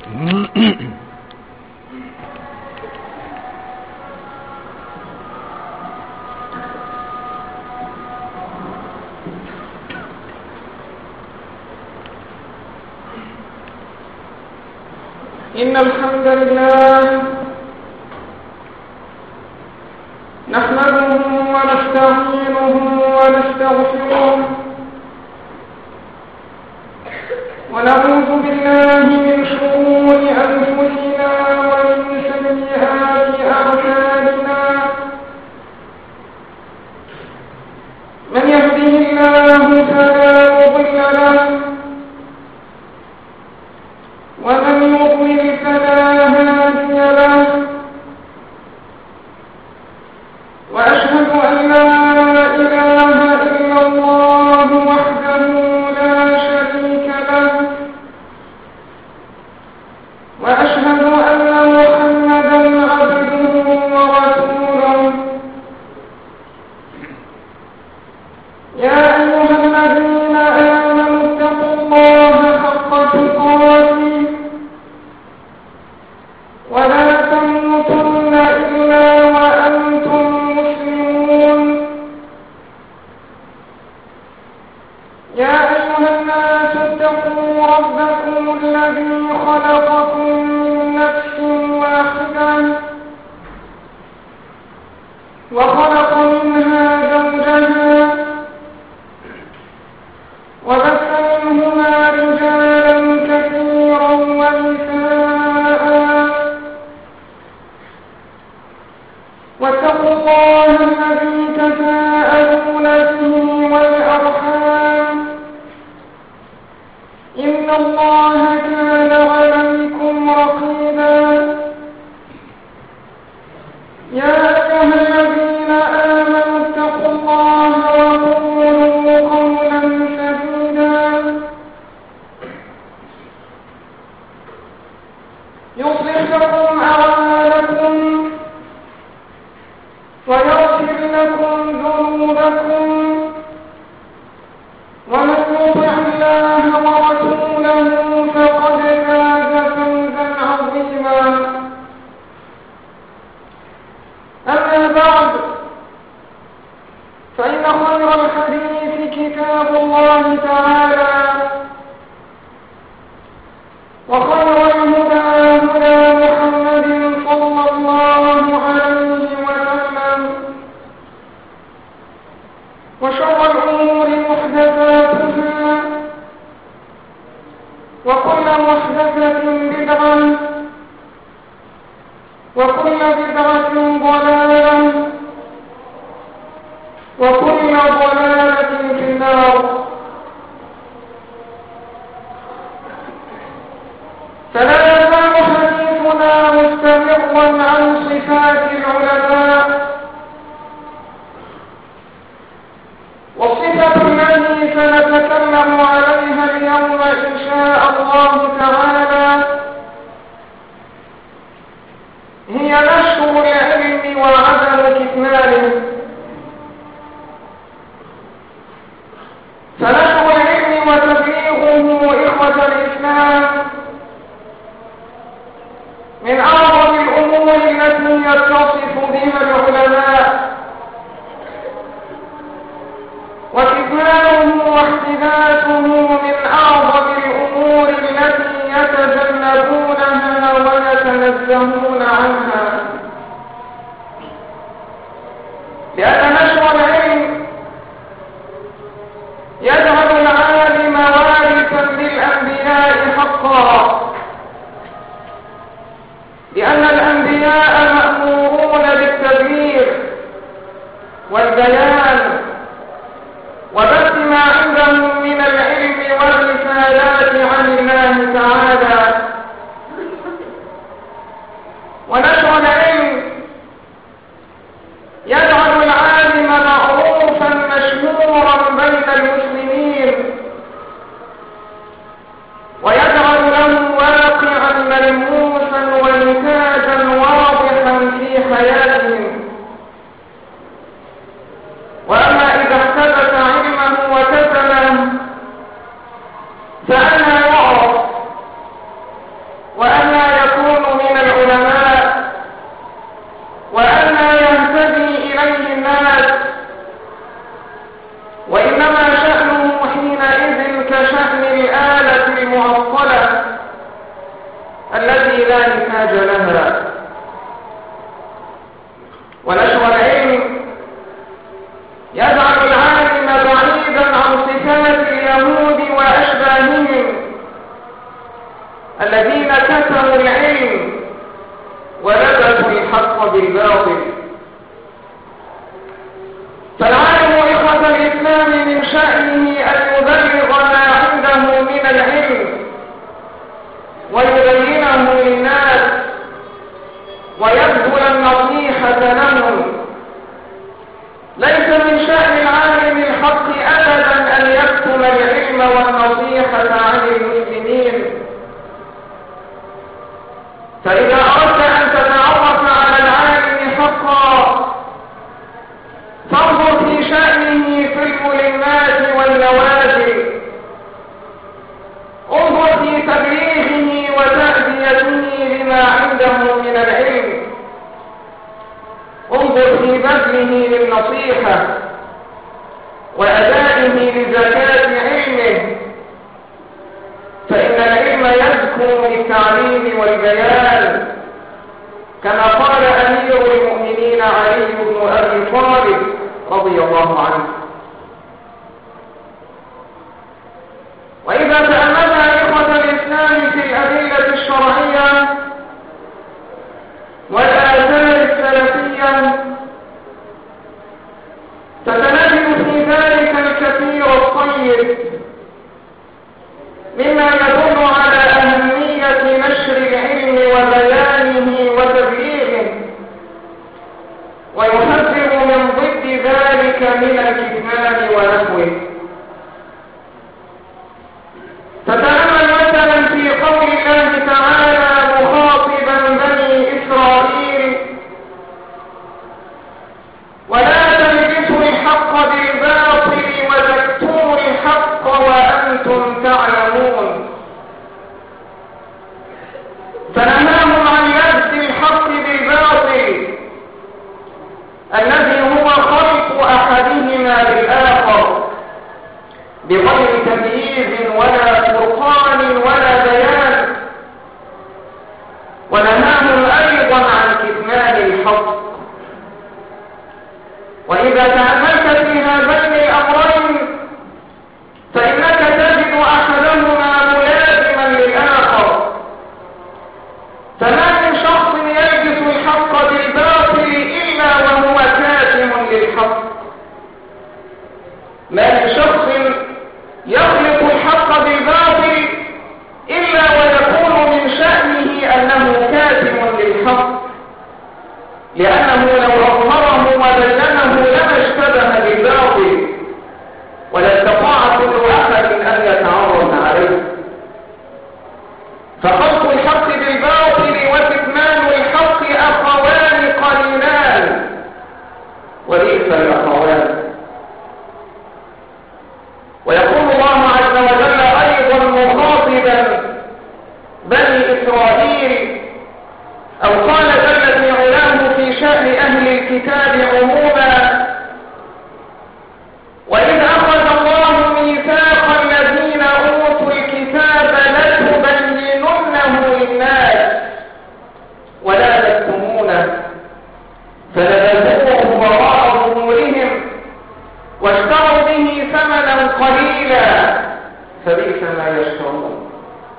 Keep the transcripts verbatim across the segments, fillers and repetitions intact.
إن الحمد لله نحمده ونستعينه ونستغفره ونعوذ بالله من شرور أنفسنا ومن سيئات أعمالنا من يهده الله فلا مضل له ومن يضلل فلا هادي له وأشهد أن لا إله إلا الله وحده لا شريك له وأشهد أن محمدا عبده ورسوله يا أيها الذين آمنوا اتقوا الله حق تقاته ولا تموتن إلا وأنتم مسلمون يا أيها الناس اتقوا ربكم الذي خلقكم من نفس واحدة وخلق منها زوجها وبث منهما رجالا كثيرا ونساء واتقوا الله الذي تساءلون به والأرحام إن الله كان عليكم رقيبا يا أيها الذين آمنوا اتقوا الله وقولوا قولا سديدا يصلح لكم أعمالكم ويغفر لكم ذنوبكم ومن يطع الله ورسوله فقد فاز فوزا عظيما أما بعد فإن خير الحديث كتاب الله تعالى وخير الهدى هدى محمد صلى الله عليه وسلم وشر الأمور محدثاتها وكل محدثة بدعة وكل بدعة ضلالة وكل ضلالة في النار فلا يزال حديثنا مستمرا عن صفات العلماء والصفة التي سنتكلم عليها اليوم إن شاء الله تعالى هي نشر العلم وعدم كتمانه فنشر العلم وتبليغه إخوة الإسلام من أعظم الأمور التي يتصف بها العلماء وكتمانه واحتباسه من أعظم الأمور التي يتجنبونها ويتنزهون عنها لأن نشر العلم يجعل العالم وارثا للأنبياء حقا لأن الأنبياء مأمورون بالتبليغ والبيان وبث ما عندهم من العلم والرسالات عن الله تعالى ونشر العلم يجعل العالم معروفا مشهورا بين المسلمين ويجعل له واقعا ملموسا ونتاجا واضحا في حياتهم وأما إذا احتبس علمه وكتمه فأنا يعرف وأنا احتاج لها. ونشر العلم يجعل العالم بعيدا عن صفات اليهود وأشباههم الذين كتموا العلم ولبسوا الحق بالباطل. فالعالم إخوة الإسلام من شأنه أن يبلغ ما عنده من العلم ويبينه للناس ويبذل النصيحة لهم. ليس من شأن العالم الحق أبدا أن يكتم العلم والنصيحة عن المسلمين. فإذا أردت أن تتعرف على العالم حقا فانظر في شأنه في الملمات والنوازل، انظر في تبليغه وتأديته لما عنده من العلم، انظر في بذله للنصيحة وأدائه لزكاة علمه، فإن العلم يزكو بالتعليم والبيان كما قال أمير المؤمنين علي بن أبي طالب رضي الله عنه. وإذا تأملنا إخوة الإسلام في الأدلة الشرعية والآثار السلفية فتنجد في ذلك الكثير الطيب مما يدل على أهمية نشر العلم وبيانه وتبليغه، ويحذر من ضد ذلك من الكتمان ونحوه. فتأمل مثلا في قول الله تعالى مخاطبا بني إسرائيل: ولا تلبسوا الحق بالباطل وتكتموا الحق وأنتم تعلمون. فنهاهم عن لبس الحق بالباطل الذي هو خلط أحدهما بالآخر بغير تمييز ولا فرقان ولا بيان، ونهاهم أيضا عن كتمان الحق. وإذا تأملت في هذين الأمرين فإنك تجد أحدهما ملازما للآخر. فما من شخص يلبس الحق بالباطل إلا وهو كاتم للحق. ما من شخص يخلط الحق بالباطل إلا ويكون من شأنه أنه كاتم للحق، لأنه لو أظهره وبينه لما اشتبه بالباطل ولا استطاع كل أحد أن يتعرض عليه. فخلط الحق بالباطل وكتمان الحق أخوان قرينان وليس الأخوان. ويقول الله عز وجل أيضا مخاطبا بني إسرائيل، أو قال جل في علاه في شأن أهل الكتاب عموما: وإذ أخذ الله ميثاق الذين أوتوا الكتاب لتبيننه للناس ولا تكتمونه فنبذوه وراء ظهورهم واشتروا به ثمنا قليلا فبئس ما يشترون.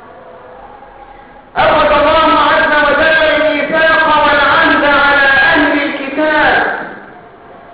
أخذ الله عز وجل الميثاق والعهد على أهل الكتاب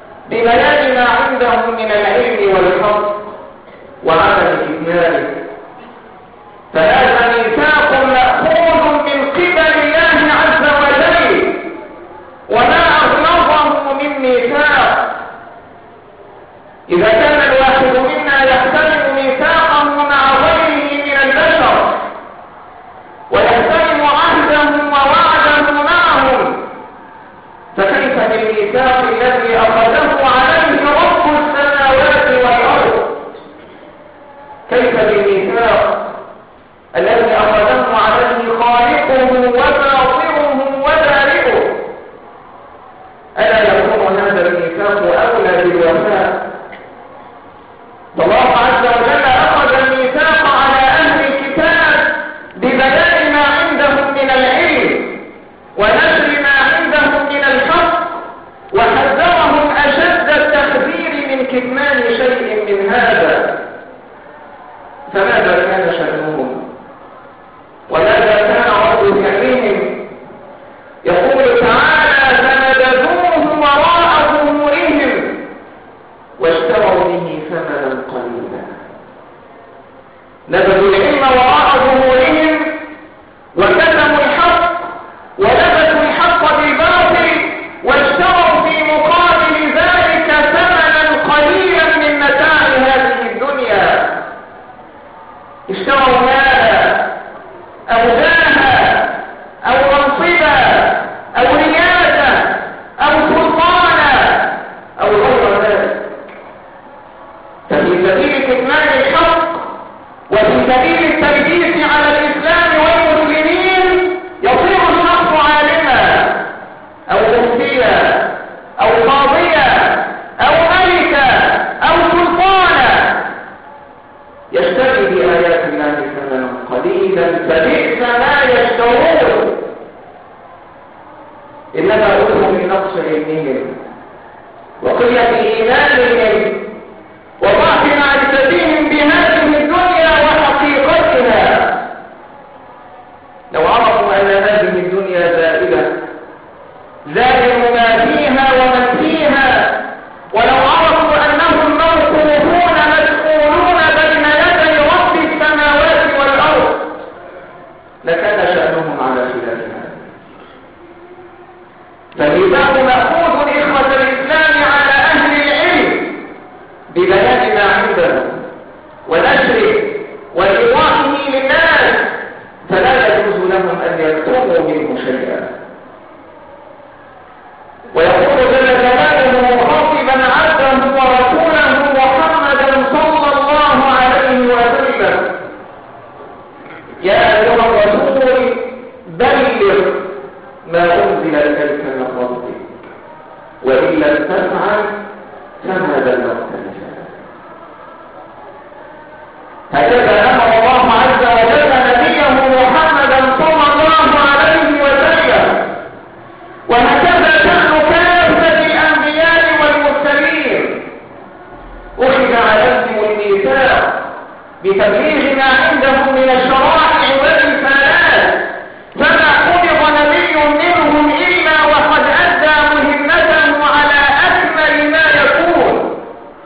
دينا فبئس ما يشترون. إنما أدهم لنقص علمهم وقلة إيمانهم وضعف معرفتهم بهذه الدنيا وحقيقتها. لو عرفوا أن هذه الدنيا زائلة زائل ما فيها ومن فيها، ولو عرفوا أنهم موقوفون مسؤولون بين يدي رب السماوات والأرض لكان شأنهم على خلاف هذا. فالميثاق مأخوذ إخوة الإسلام على أهل العلم ببيان ما عندهم ونشره وإيضاحه للناس، فلا يجوز لهم أن يكتموا منه شيئا. ويقول جل جلاله مخاطبا عبده ورسوله محمدا صلى الله عليه وسلم: يا أيها الرسول بلغ ما أنزل إليك من ربك وإن لم تفعل فما بلغت رسالته. هكذا أمر الله عز وجل نبيه محمدا صلى الله عليه وسلم، وهكذا شأن كافة الأنبياء والمرسلين. أخذ عليهم الميثاق بتبليغ ما عندهم من الشرائع والرسالات، فما قبض نبي منهم إلا وقد أدى مهمته على أكمل ما يكون.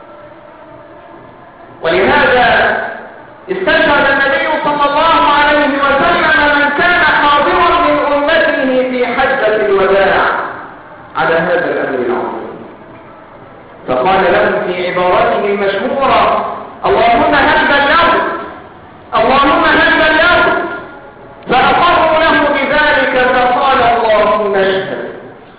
ولهذا استشهد النبي صلى الله عليه وسلم من كان حاضرا من أمته في حجة الوداع على هذا الأمر العظيم، فقال لهم في عبارته المشهورة: اللهم هل بلغت، اللهم هل بلغت، فأقروا له بذلك فقال اللهم اشهد،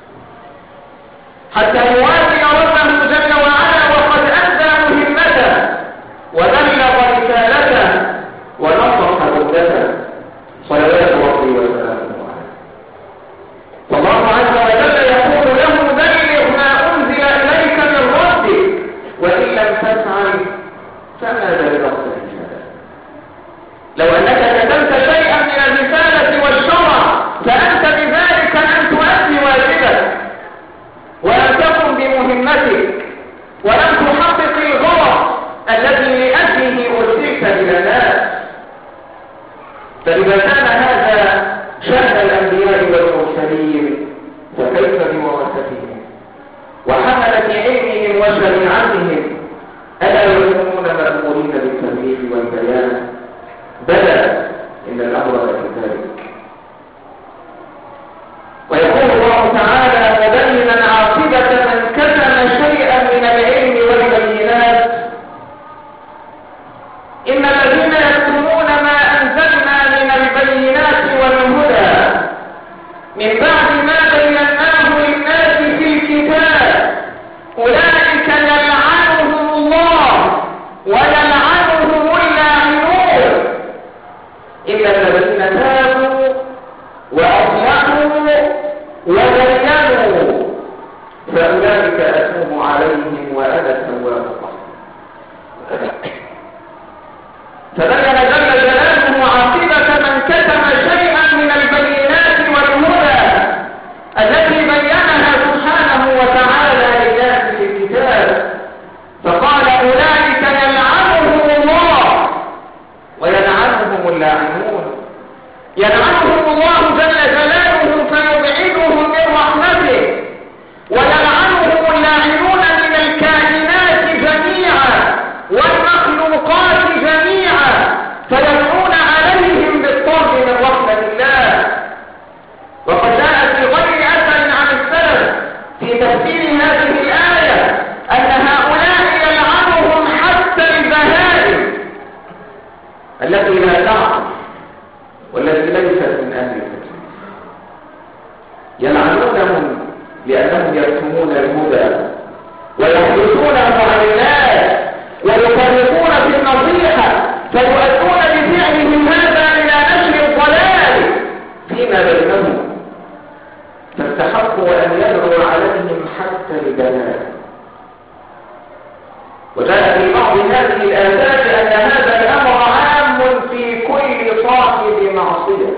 حتى يوافي ربه جل وعلا وقد أدى مهمته وبلغ رسالته ونصح عبدته صلوات ربي وسلامه عليه. فالله عز وجل يقول له: بلغ ما أنزل إليك من ربك وإن لم تفعل فما بلغت رسالته. لو أنك كتمت شيئا من الرسالة والشرع فأنت بذلك أن تؤدي واجبك ولم تقم بمهمتك ولم تحقق الغرض الذي لأجله أرسلت إلى الناس. فإذا كان هذا شأن الأنبياء والمرسلين فكيف بورثتهم وحملة علمهم وشريعتهم؟ ألا يكونون مأمورين بالتبليغ والبيان؟ بلى، إن الأمر كذلك. ويقول الله تعالى مبينا عاقبة من كتم شيئا من العلم والبينات: إن الذين يكتمون ما أنزلنا من البينات والهدى من بعد ما بيناه للناس في الكتاب أولئك يلعنهم الله ويلعنهم اللاعنون إلا الذين تابوا وأصلحوا وبينوا فأولئك أتوب عليهم وأنا التواب الرحيم. فبين جل جلاله عاقبة من كتم شيئا من البينات والهدى التي بينها سبحانه وتعالى للناس في الكتاب، فقال: أولئك يلعنهم الله ويلعنهم اللاعنون. يلعنهم الله جل جلاله فيبعدهم من رحمته، ويلعنهم اللاعنون من الكائنات جميعا والمخلوقات جميعا فيدعون عليهم بالطرد من رحمة الله. وقد جاء في غير أثر عن السلف في تفسير هذه الآية أن هؤلاء يلعنهم حتى البهائم التي لا تعرف والتي ليست من أهل الكتاب، يلعنونهم لأنهم يكتمون الهدى ويحدثونه عن الناس ويفرقون في النصيحة، فيؤدون بفعلهم هذا إلى نشر الضلال فيما بينهم، فاستحقوا أن يدعوا عليهم حتى البلاء. وجاء في بعض هذه الآثار أن هذا الأمر عام في كل صاحب معصية،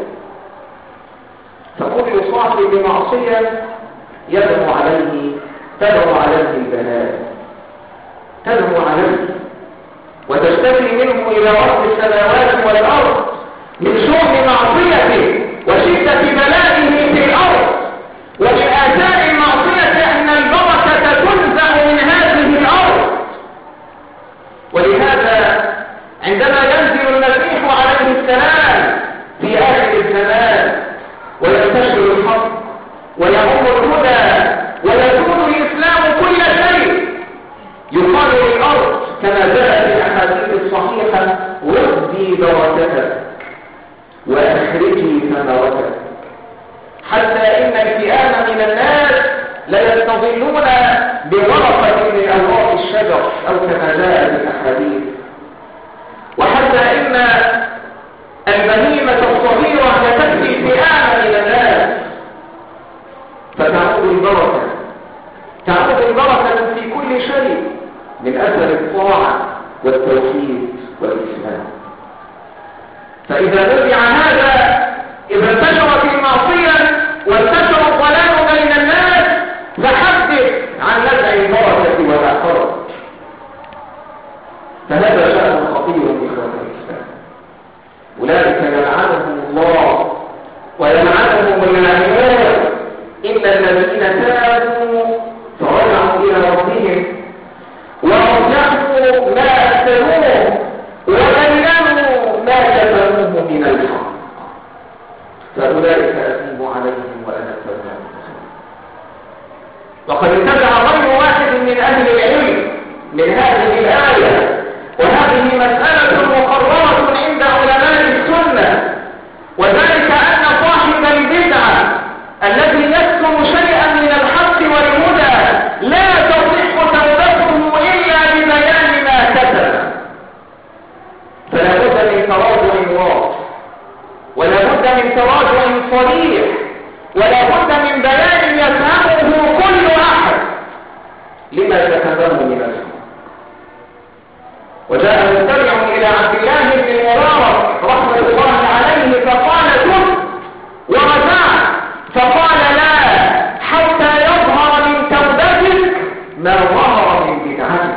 فكل صاحب بمعصية يدعو عليه تدعو عليه البلاء، تدعو عليه وتشتكي منه إلى رب السماوات والأرض من شؤم معصيته وشدة بلائه في الأرض، ومن آثار المعصية أن البركة تنزع من هذه الأرض. ولهذا عندما ينزل المسيح عليه السلام في آخر الزمان وينتشر الحق ويعم الهدى ويكون الإسلام كل شيء، يقال للأرض كما جاء في الأحاديث الصحيحة: ردي بركتك وأخرجي ثمرتك، حتى إن الفئام من الناس لا يستظلون بورقة من أوراق الشجر أو كما جاء في الأحاديث، وحتى إن البهيمة الصغيرة لتكفي فئام من الناس، فتعود البركة تعود البركة في كل شيء من أثر الطاعة والتوحيد والإسلام. فإذا نزع هذا، إذا انتشرت المعصية وانتشر الضلال بين الناس، فحدث عن نزع البركة ولا حرج. فهذا شأن خطير إخوة الإسلام، أولئك يلعنهم الله ويلعنهم اللاعنون إلا الذين تابوا فرجعوا إلى ربهم ورجعوا ما أسلموه وبينوا ما كتموه من الحق، فأولئك أتوب عليهم وأنا التواب. وقد اتبع غير واحد من أهل العلم من هذه الآية، وهذه مسألة مقررة عند علماء السنة، وذلك أن صاحب البدعة الذي يكتم شيئا من الحق والهدى لا تصح توبته إلا ببيان ما كتب، فلا بد من تراجع واضح، ولا بد من تراجع صريح، ولا بد من بيان يفهمه كل أحد لما كتبه من الحق. وجاء مستمع إلى عبد الله بن المبارك رحمة الله عليه فقال: تب ورجعت، فقال: لا، حتى يظهر من توبتك ما ظهر من بدعتك.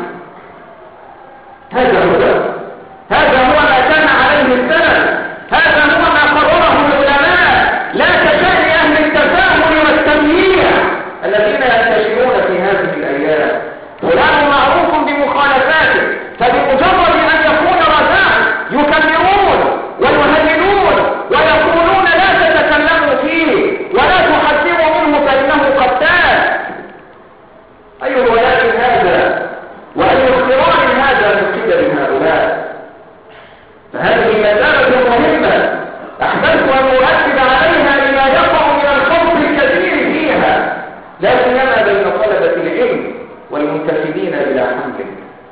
هذا هو هذا هو ما كان عليه السلف، هذا هو ما قرره العلماء، لا كشأن أهل التساهل والتمييع الذين ينتشرون في هذه الأيام. فلان معروف بمخالفاته، فبمجرد أن يكون رجاء يكبرون ويهللون ويقولون لا تتكلموا فيه ولا تحذروا منه فإنه قتال. أي ولاء هذا وأي اختراع هذا من قبل هؤلاء؟ فهذه مسألة مهمة أحببت أن أؤكد عليها لما يقع من الخوف الكثير فيها، لا سيما بين طلبة العلم والمنتسبين إلى حمله.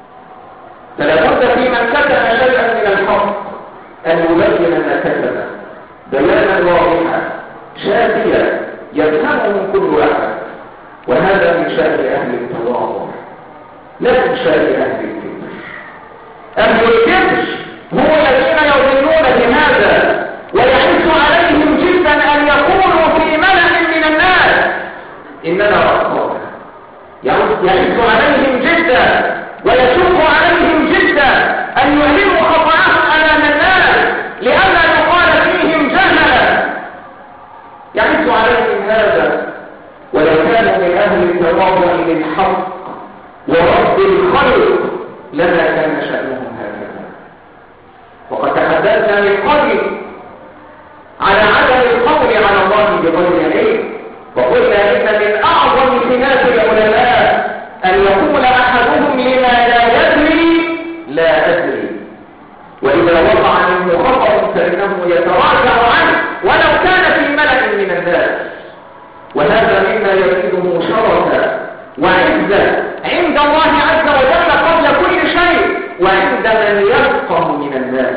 فلا بد في من كتب شيئا من الحق أن يبين ما كتب بيانا واضحا شافيا يفهمه كل أحد، وهذا من شأن أهل التواضع لا من شأن أهل الكبر. أهل الكبر هم الذين يظنون بهذا، ويعز عليهم جدا أن يقولوا في ملأ من الناس إننا أخطأنا، يعز عليهم جدا ويشق عليهم جدا أن يعلموا خطأهم أمام الناس لئلا يقال فيهم جهلا. يعز عليهم هذا، ولو كانوا من أهل التواضع للحق ورب الخلق لما كان شأنهم هكذا. وقد تحدثنا من قبل على عدم القول على الله بغير علم، وقلنا إن من أعظم صفات العلماء أن يقول أحدهم لما لا يدري لا أدري، وإذا وقع منه خطأ فإنه يتراجع عنه ولو كان في ملأ من الناس. وهذا مما يزيده شرفا وعزة عند الله عز وجل قبل كل شيء وعند من يفقه من الناس.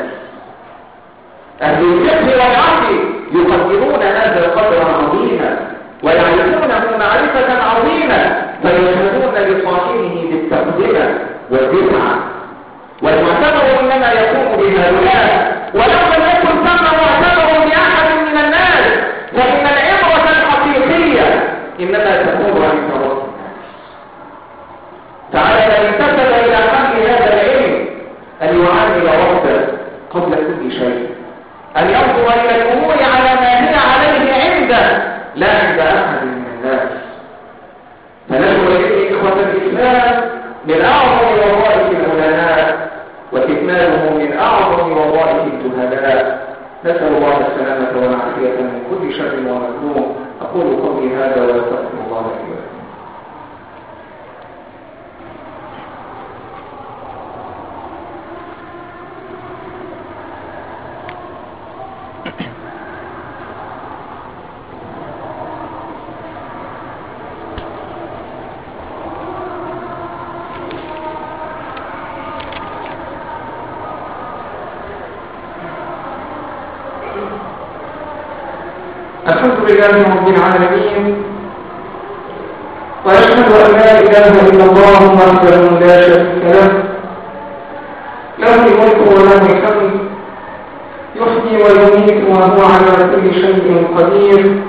أهل الفقه والعقل يقدرون هذا قدرا عظيما ويعرفونه معرفة عظيمة، فيشهدون لصاحبه بالتقدمة والبدعة. والمعتبر إنما يقوم بهؤلاء، ولو لم يكن ثم معتبر بأحد إنما تكون عن توقف تعالى من انتسب إلى حمل هذا العلم أن يعامل ربه قبل كل شيء، أن ينظر إلى الأمور على ما هي عليه عنده لا عند أحد من الناس. فنشر إليه إخوة الإسلام من أعظم وظائف العلماء، وكتمانه من أعظم وظائف الجهلاء. نسأل الله السلامة والعافية من كل شر ومكروه. أقول قولي هذا وأستغفر الله لي ولكم. الحمد لله رب العالمين، وأشهد أن لا إله إلا الله وحده لا شريك له، له الملك وله الحمد، يحيي ويميت وهو على كل شيء قدير.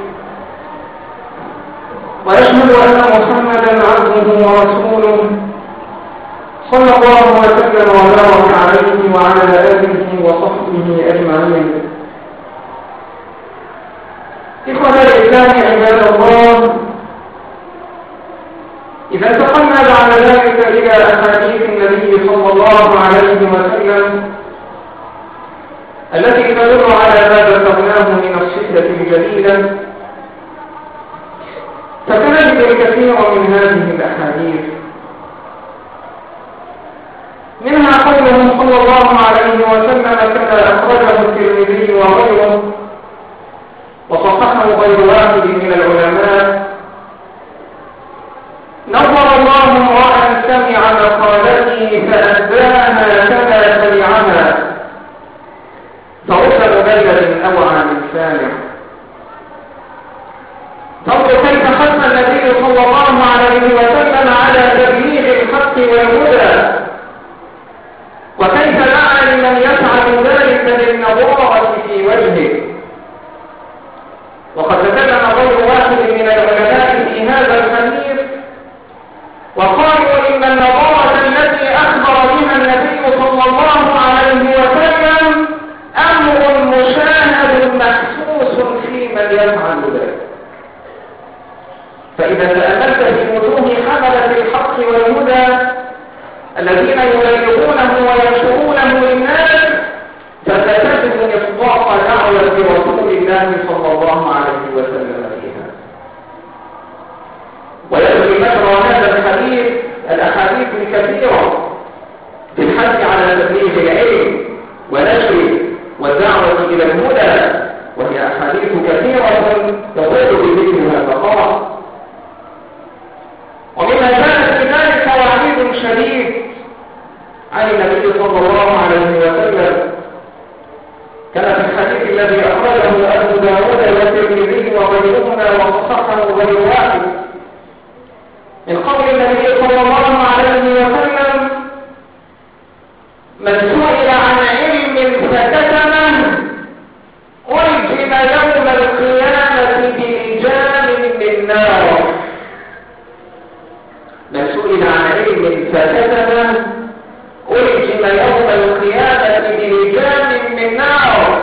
وأشهد أن محمدا عبده ورسوله صلى الله وسلم وبارك عليه وعلى آله وصحبه أجمعين. إخوة الإسلام عباد الله، إذا انتقلنا بعد ذلك إلى أحاديث النبي صلى الله عليه وسلم التي تدل على ما ذكرناه من الصفة الجليلة، فسنجد الكثير من هذه الأحاديث. منها قوله صلى الله عليه وسلم كما أخرجه الترمذي وغيره وصححه غير واحد من العلماء: نظر الله امرأ سمع مقالتي فأداها كما سمعها، فرب مبلغ أوعى من سامع. فانظر كيف حث النبي صلى الله عليه وسلم على تبليغ الحق والهدى، وكيف دعا لمن يفعل ذلك بالنظارة في وجهه. وقد تكلم غير واحد من العلماء في هذا الحديث وقالوا إن النظارة التي أخبر بها النبي صلى الله عليه وسلم أمر مشاهد محسوس في من يفعل ذلك. فإذا تأملت في وجوه حملة الحق والهدى الذين يبلغونه وينشرونه للناس، فتجد إصداق دعوة رسول الله صلى الله عليه وسلم فيها. ويجري مجرى هذا الحديث الأحاديث الكثيرة في الحث على تبليغ العلم ونشره والدعوة إلى الهدى، وهي أحاديث كثيرة تطول بذكرها البقاء. ومما كانت في ذلك وعيد شديد عن النبي صلى الله عليه وسلم كما في الحديث الذي أخرجه أبو داود والترمذي وغيرهما وصححه غير واحد من قول النبي صلى الله عليه وسلم: من سئل عن علم فكتمه ألزم يوم القيامة بلجام من نار. من سئل عن علم فكتمه ألزم يوم القيامة بلجام من نار.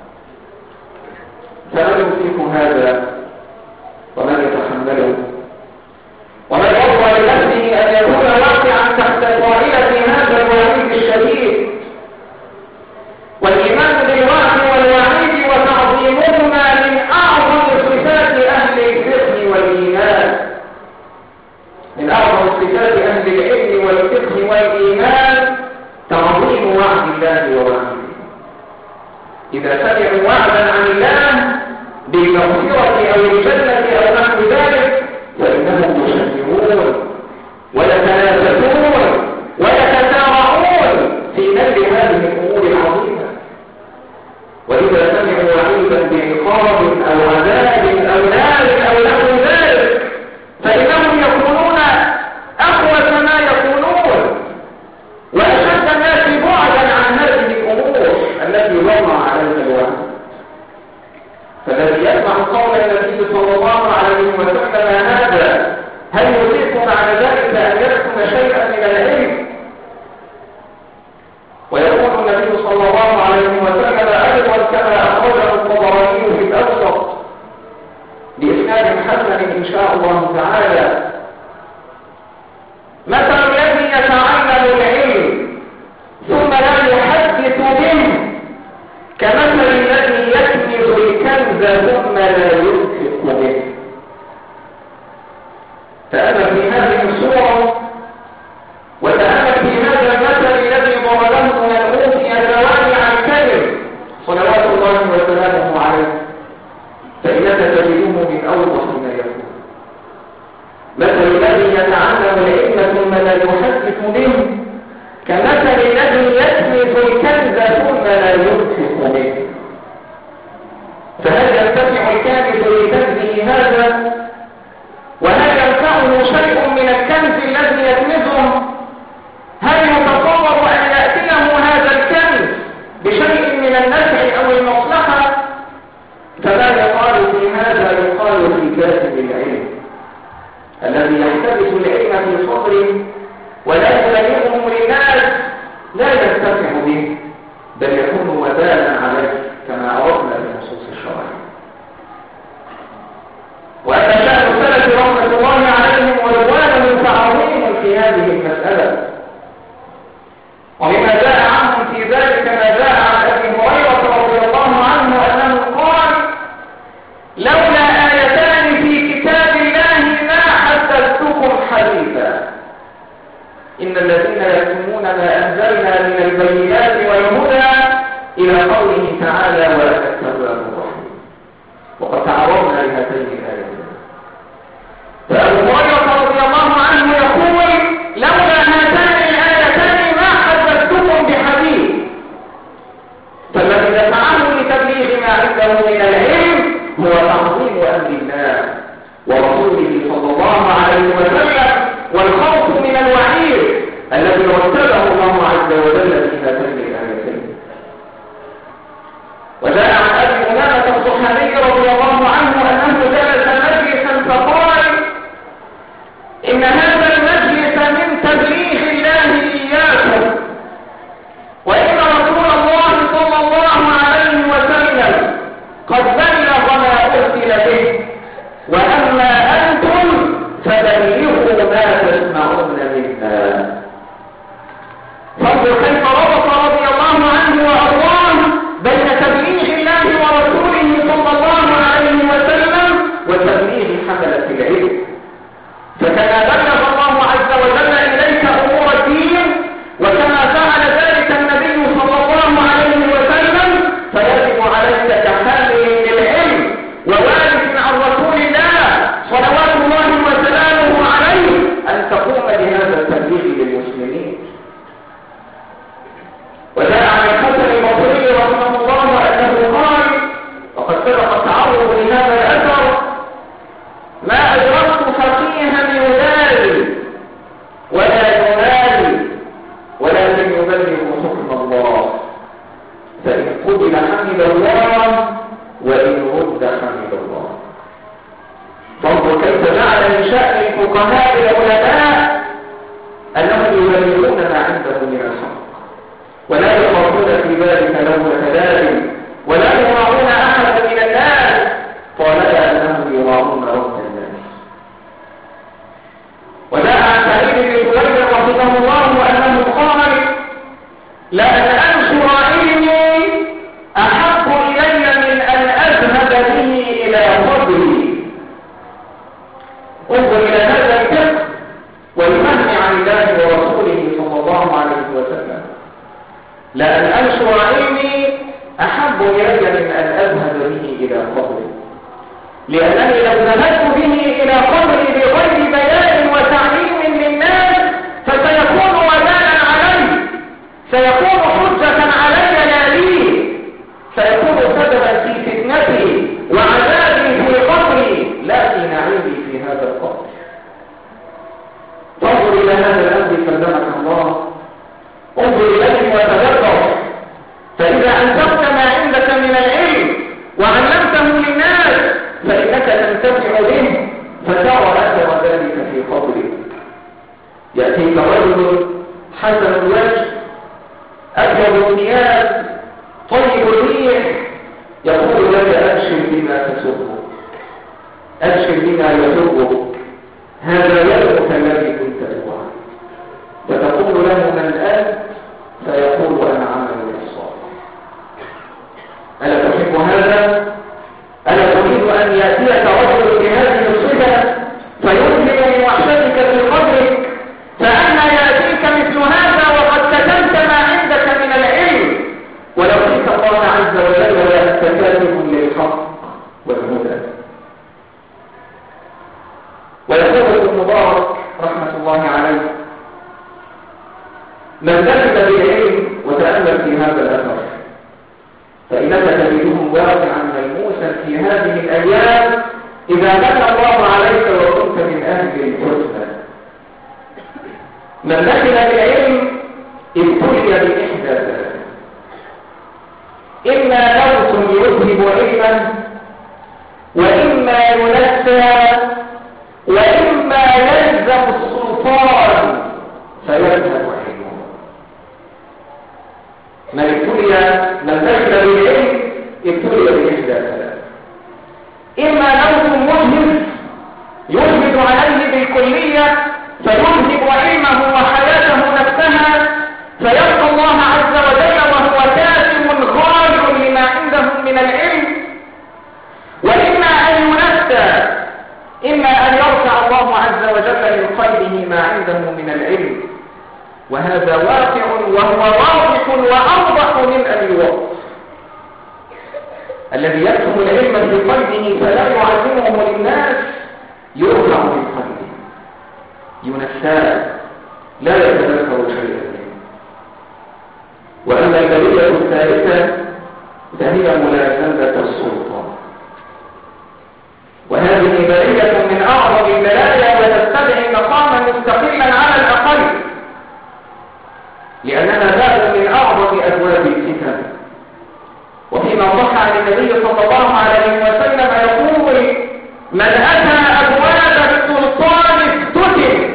فمن يمسك هذا ومن يتحمله ومن يرضى لنفسه أن يكون واقعا تحت طائلة هذا الوعيد الشديد؟ والإيمان بالوعد والوعيد وتعظيمهما من أعظم صفات أهل الفقه والإيمان، من أعظم صفات أهل العلم والفقه والإيمان تعظيم وعد الله ووعده. إذا سمعوا وعدا عن الله بالمغفرة أو الجنة أو نحو ذلك فإنهم يشجعون ويتنافسون ويتسارعون في نيل هذه الأمور العظيمة. وإذا سمعوا وعيدا بعقاب أو عذاب أو نار أو نحو ذلك فإنهم يكونون أخوة ما يكونون وأشد الناس بعدا عن هذه الأمور التي وضع عليها الوعد. فالذي يسمع قول النبي صلى الله عليه وسلم هذا هل يطيق بعد ذلك أن يكتم شيئا من العلم؟ ويقول النبي صلى الله عليه وسلم أيضا كما أخرجه الطبراني في الأوسط بإسناد حسن إن شاء الله تعالى: مثل الذي يتعلم العلم ثم لا يحدث به كمثل الذي يكنز الكنز ثم لا ينفق به. تأمل في هذه الصورة وتأمل في هذا المثل الذي ضربه من أوتي جوامع الكلم صلوات الله وسلامه عليه، فإنك تجده من أوضح ما يكون. مثل الذي يتعلم العلم ثم لا يحدث به كمثل الذي يكنز الكنز ثم لا ينفق به. فهل ينتفع الكنز لكنزه هذا؟ وهل ينفعه شيء من الكنز الذي يكنزه؟ هل يتصور أن يأتيه هذا الكنز بشيء من النفع أو المصلحة؟ فما يقال في هذا يقال في كاتب العلم الذي يحتبس العلم في صدره ولا يبلغه للناس، لا ينتفع به بل يكون وبالا عليه كما عرفنا في النصوص الشرعيه. وأن شأن السلف رحمة الله عليهم ورضوانهم فعظيم في هذه المسألة. ومما جاء عنهم في ذلك ما جاء عن أبي هريرة رضي الله عنه أنه قال: لولا آيتان في كتاب الله ما حدثتكم حديثا، إن الذين يكتمون ما أنزلنا من البينات والهدى إلى قوله تعالى: ولا تكتبوا الرحيم. وقد تعرضنا لهاتين الآيتين. فأبو هريرة رضي الله عنه يقول: لولا هاتان الآيتان ما حدثتكم بحديث. فالذي دفعه لتبليغ ما عنده من العلم هو تعظيم أمر الله ورسوله صلى الله عليه وسلم والخوف من الوعيد الذي رتبه الله عز وجل في هاتين الآيتين. وجاء عن أبي أمامة الصحابي رضي الله عنه أنه جلس مجلسا فقال: إن هذا المجلس من تبليغ الله إياكم، وإن رسول الله صلى الله عليه وسلم قد بلغ ما أرسل به، وأما أنتم فبلغوا ما تسمعون منا. فانظر كيف ربط رضي الله عنه وأرضاه بين تبليغ الله ورسوله صلى الله عليه وسلم وتبليغ حملة العلم. فكما بلغ الله عز وجل إليك أمور الدين وكما فعل ذلك النبي صلى الله عليه وسلم، فيجب عليك كحامل للعلم ووارث عن رسول الله صلوات الله وسلامه عليه أن تقوم بهذا التبليغ للمسلمين. وجاء عن الحسن البصري رحمه الله أنه قال، وقد سبق التعرض لهذا الأثر: ما أدركت فقيها يبالي ولا يبالي ولكن يبلغ حكم الله، فإن قبل حمد الله وإن رد حمد الله. فانظر كيف جعل من شأن الفقهاء العلماء أنهم يبلغون ما عندهم من الحق ولا يخافون في ذلك لومة لائم ولا يراعون أحدا من الناس طالما أنهم يراعون رب الناس. وجاء عن سعيد بن جبير رحمه الله أنه قال: لأن أنشر علمي أحب إلي من أن أذهب به إلى قبري. انظر إلى هذا الفقه والفهم عن الله ورسوله صلى الله عليه وسلم. لأن أنشر علمي أحب إلي من أن أذهب به إلى قبري، لأنني لو ذهبت به إلى قبري بغير بيان وتعليم للناس فسيكون وبالا علي، سيكون حجة علي لا لي، سيكون سببا في فتنتي وعذابي في قبري لا في نعيمي في هذا القبر. فانظر إلى هذا الأمر سلمك الله، انظر إليه وتدبر، فإذا أنفقت ما عندك من العلم وعلمته للناس تنتفع به فترى أثر ذلك في قبرك. يأتيك رجل حسن الوجه أبيض الثياب طيب الريح يقول لك أبشر بما تسره، أبشر بما يسرك، هذا يومك الذي كنت توعد. فتقول له من أنت؟ فيقول أنا عمل الصالح. ألا تحب هذا؟ ألا تريد أن يأتيك رجل بهذه الصفة فيظهر من وحشتك في قبرك؟ فأنا يأتيك مثل هذا وقد كتمت ما عندك من العلم، ولقيت الله عز وجل وأنت كاتب للحق والهدى. ويقول ابن مبارك رحمة الله عليه: من دخل بالعلم وتأمل في هذا الأثر فإنك تجدهم واقعا ملموسا في هذه الأيام إذا من الله عليك وكنت من أهل الحسنى. من دخل بالعلم ابتلي بإحدى ثلاث: إما موت يذهب علما، وإما ينسى، وإما يلزم السلطان فيذهب علمه. من ابتلي من دخل بالعلم ابتلي بإحدى ثلاث: إما موت مجهد يجهد عليه بالكلية فيذهب علمه وحياته نفسها فيلقى الله عز وجل وهو كاتم غار لما عندهم من العلم، وإما أن ينسى، إما أن يرفع الله عز وجل من قلبه ما عنده من العلم، وهذا واقع وهو واضح وأوضح من أن يوضح. الذي يكتم العلم في قلبه فلا يعلمه للناس يرفع من قلبه، ينسى، لا يتذكر شيئا منه. وأما البلية الثالثة فهي ملازمة السلطان، وهذه بلية من أعظم البلايا وتستدعي مقاما مستقلا على الأقل، لأنها باب من أعظم أبواب الفتن. وفيما صح عن النبي صلى الله عليه وسلم يقول: من أتى أبواب السلطان افتتن،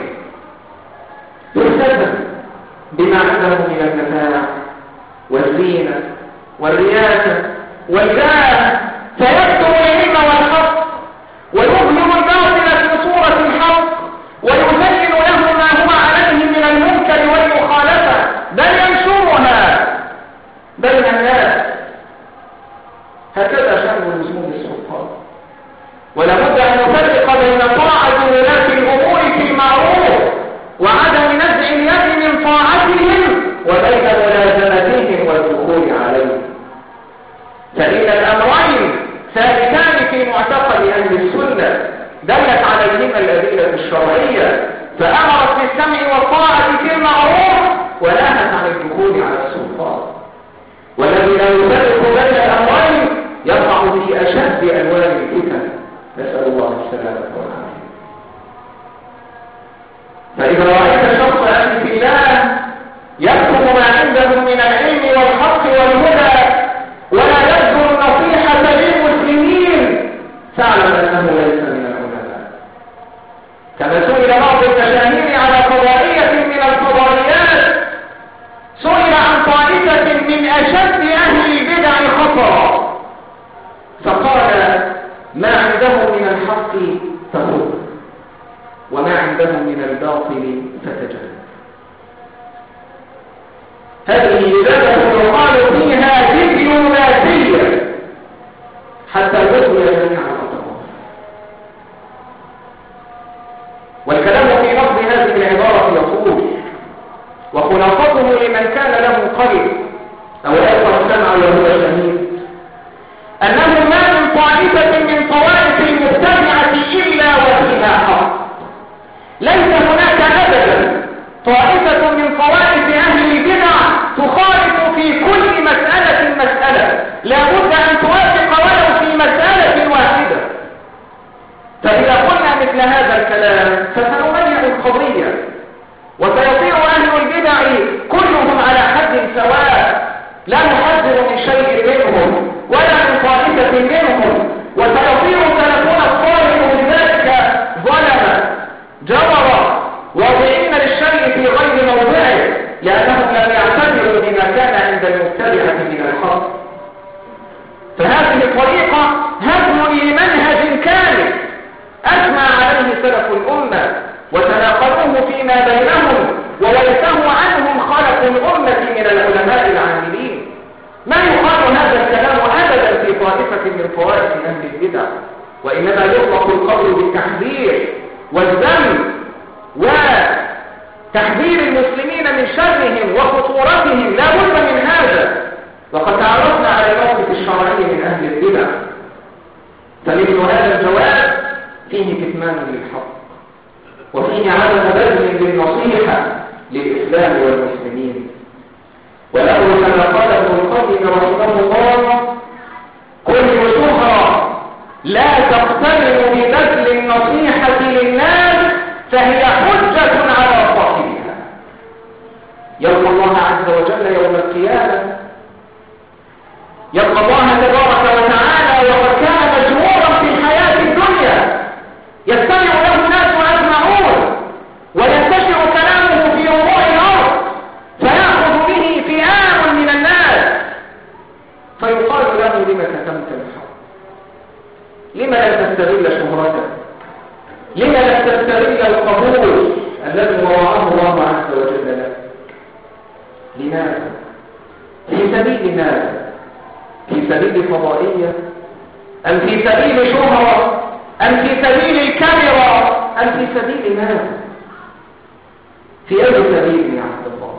يفتتن بما عنده من المتاع والزينة والرياسة والجاه، فيكتم العلم والحق ويظهر الباطل في صورة الحق ويزين له ما هو عليه من المنكر والمخالفة، بل ينشرها بين الناس. هكذا شأن لزوم السلطان. ولا بد أن نفرق بين طاعة ولاة الأمور في المعروف وعدم نزع اليد من طاعتهم وبين ملازمتهم والدخول عليهم، فإن الأمرين ثابتان في معتقد أهل السنة دلت عليهما الأدلة الشرعية، فأمرت بالسمع والطاعة في المعروف ونهت عن الدخول على السلطان. والذي لا يفرق بين الأمرين يقع في أشد ألوان الفتن، نسأل الله السلامة والعافية. فإذا رأيت شخص أهل في الله يكتب ما عنده من العلم والحق والهدى ولا يبذل النصيحة للمسلمين فاعلم أنه ليس من العلماء. كما سئل بعض المشاهير على قضائية من القضائيات، سئل عن طائفة من أشد أهل البدع خطرا فقال: ما عنده من الحق فخذ، وما عنده من الباطل فتجنب. هذه إجابة يقال فيها دبلوماسية حتى يسوي جميع الأطراف. والكلام في لفظ هذه العبارة يقول: وخلاصته لمن كان له قلب أو يقرأ السمع وهو شهيد أنه ما من طائفة من طوائف المبتدعة إلا وفيها حق. ليس هناك أبدا طائفة من طوائف أهل البدع تخالف في كل مسألة مسألة، لا بد أن توافق ولو في مسألة واحدة. فإذا قلنا مثل هذا الكلام فسنضيع القضية، وسيصير أهل البدع كلهم على حد سواء، لا نحذر من شيء منهم ولا من طائفة منهم، وسيصير سلفنا الصالح المبتدعة من الحق. فهذه الطريقة هدم لمنهج كامل أجمع عليه سلف الأمة وتناقلوه فيما بينهم وورثه عنهم خلق الأمة من العلماء العاملين. ما يقال هذا الكلام أبدا في طائفة من طوائف أهل البدع، وإنما يطلق القول بالتحذير والذم وتحذير المسلمين من شرهم وخطورتهم. لا بد من هذا، وقد تعرفنا على الموقف الشرعي من أهل البدع. فمثل هذا الجواب فيه كتمان للحق، وفيه عدم بذل للنصيحة للإسلام والمسلمين. وله كما قال ابن القيم رحمه الله: كل شهرة لا تقترن ببذل النصيحة للناس فهي حجة على صاحبها. يلقى الله عز وجل يوم القيامة، يلقى الله تبارك وتعالى وقد كان مجمورا في الحياة الدنيا يستمع له الناس أجمعون وينتشر كلامه في ربوع الأرض فيأخذ به فئام من الناس، فيقال له: لم كتمت الحق؟ لم لا تستغل شهرتك؟ لم لا تستغل القبول الذي وضعه الله عز وجل لك؟ لماذا؟ في سبيل ماذا؟ في سبيل فضائية؟ أم في سبيل شهرة؟ أم في سبيل الكاميرا؟ أم في سبيل ماذا؟ في أي سبيل يا عبد الله؟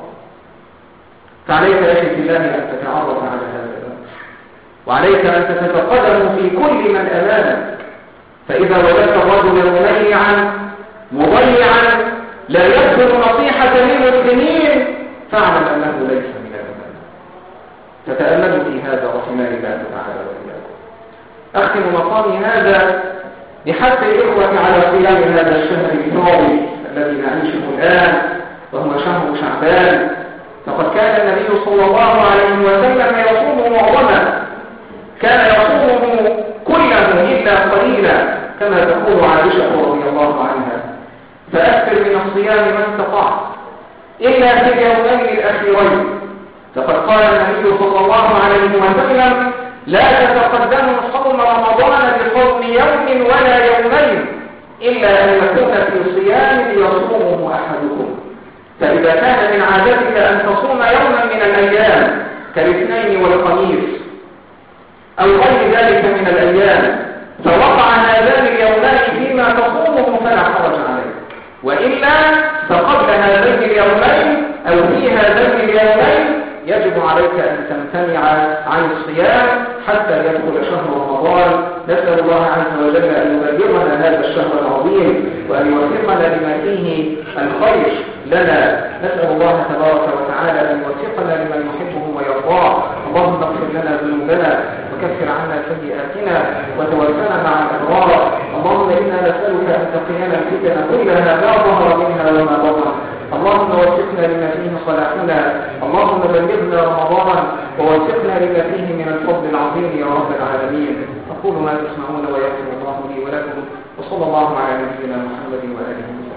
فعليك يا أخي بالله أن تتعرف على هذا الأمر، وعليك أن تتقدم في كل من أمامك. فإذا وجدت الرجل مضيعا مضيعا لا يبذل نصيحة للمسلمين فاعلم أنه ليس من الأمانة. فتأملوا في هذا رحمه الله تعالى وإياكم. أختم مقامي هذا بحث الإخوة على صيام هذا الشهر الفاضل الذي نعيشه الآن، وهو شهر شعبان. فقد كان النبي صلى الله عليه وسلم يصوم معظما، كان يصومه كله إلا قليلا كما تقول عائشة رضي الله عنها: فأكثر من الصيام ما استطعت إلا في اليومين الأخيرين. فقد قال النبي صلى الله عليه وسلم: لا تتقدموا صوم رمضان بصوم يوم ولا يومين إلا أن يكون في صيام يصومه أحدكم. فإذا كان من عادتك أن تصوم يوما من الأيام كالاثنين والخميس أو غير ذلك من الأيام فوقع هذان اليومان فيما تصومه فلا حرج عليك، وإلا فقبل هذين اليومين أو في هذين اليومين يجب عليك أن تمتنع عن الصيام حتى يدخل شهر رمضان. نسأل الله عز وجل أن يبلغنا هذا الشهر العظيم وأن يوفقنا لما فيه الخير لنا. نسأل الله تبارك وتعالى أن يوفقنا لمن يحبه ويرضاه. اللهم اغفر لنا ذنوبنا وكفر عنا سيئاتنا وتوفنا مع الأبرار. اللهم إنا نسألك أن تقينا الفتن كلها ما ظهر منها وما بطن. اللهم وفقنا لما فيه صلاحنا. اللهم بلغنا رمضان ووفقنا لما فيه من الفضل العظيم يا رب العالمين. أقول ما تسمعون ويغفر الله لي ولكم، وصلى الله على نبينا محمد وآله وسلم.